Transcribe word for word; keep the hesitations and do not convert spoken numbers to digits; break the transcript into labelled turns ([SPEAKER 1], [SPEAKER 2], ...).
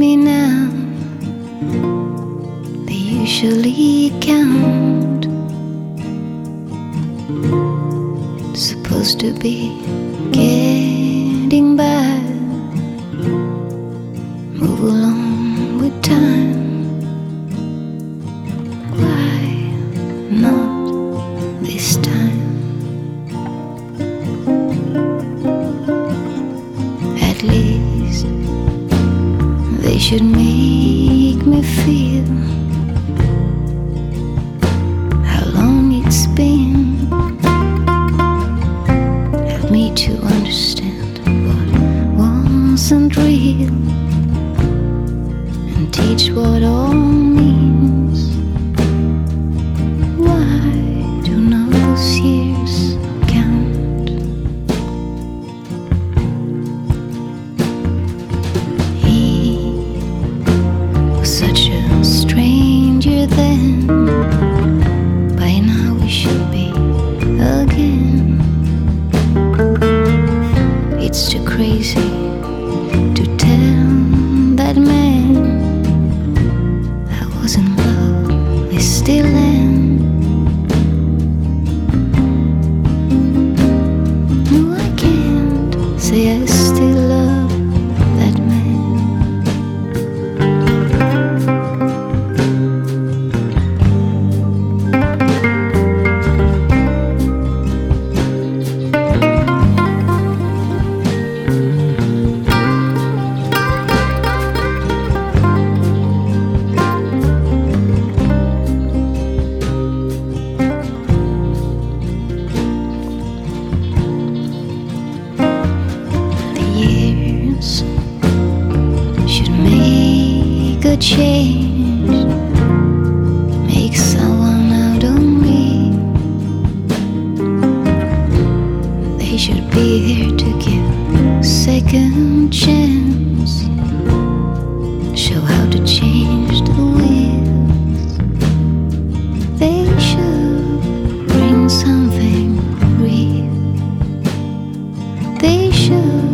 [SPEAKER 1] me now. They usually count. Supposed to be getting by. Move along with time. Why not this time? At least they should make me feel how long it's been. Help me to understand what wasn't real, and teach what all means. Why do not those years count? He was such a stranger then. By now we should be again. It's too crazy to tell that man I was in love, I still am. No, I can't say I still love that man. Should make a change, make someone out of me. They should be here to give second chance, show how to change the wheels. They should bring something real. They should